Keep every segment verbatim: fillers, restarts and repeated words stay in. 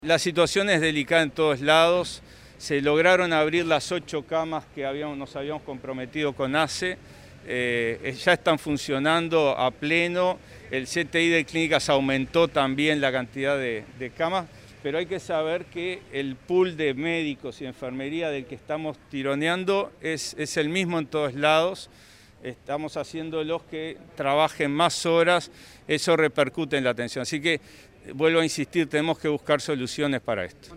La situación es delicada en todos lados. Se lograron abrir las ocho camas que habíamos, nos habíamos comprometido con A C E. Eh, ya están funcionando a pleno. El C T I de clínicas aumentó también la cantidad de, de camas, pero hay que saber que el pool de médicos y enfermería del que estamos tironeando es, es el mismo en todos lados. Estamos haciéndolos que trabajen más horas, eso repercute en la atención. Así que, vuelvo a insistir, tenemos que buscar soluciones para esto.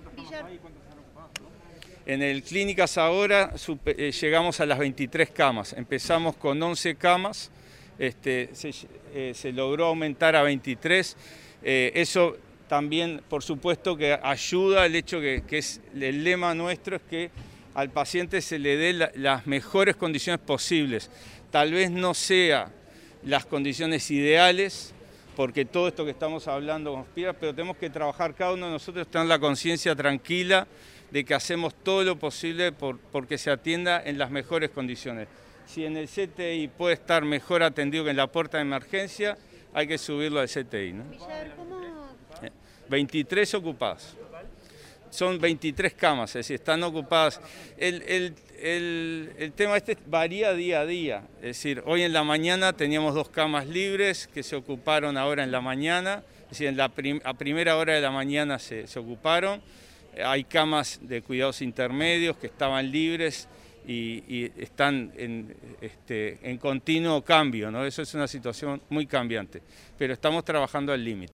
En el Clínicas ahora super, eh, llegamos a las veintitrés camas, empezamos con once camas, este, se, eh, se logró aumentar a veintitrés, eh, eso también por supuesto que ayuda el hecho que, que es el lema nuestro es que al paciente se le dé la, las mejores condiciones posibles, tal vez no sea las condiciones ideales, porque todo esto que estamos hablando conspira, pero tenemos que trabajar cada uno de nosotros, tener la conciencia tranquila de que hacemos todo lo posible por, porque se atienda en las mejores condiciones. Si en el C T I puede estar mejor atendido que en la puerta de emergencia, hay que subirlo al C T I, ¿no? veintitrés ocupadas. Son veintitrés camas, es decir, están ocupadas. El, el, el, el tema este varía día a día, es decir, hoy en la mañana teníamos dos camas libres que se ocuparon ahora en la mañana, es decir, en la prim, a primera hora de la mañana se, se ocuparon. Hay camas de cuidados intermedios que estaban libres y, y están en, este, en continuo cambio, ¿no? Eso es una situación muy cambiante, pero estamos trabajando al límite.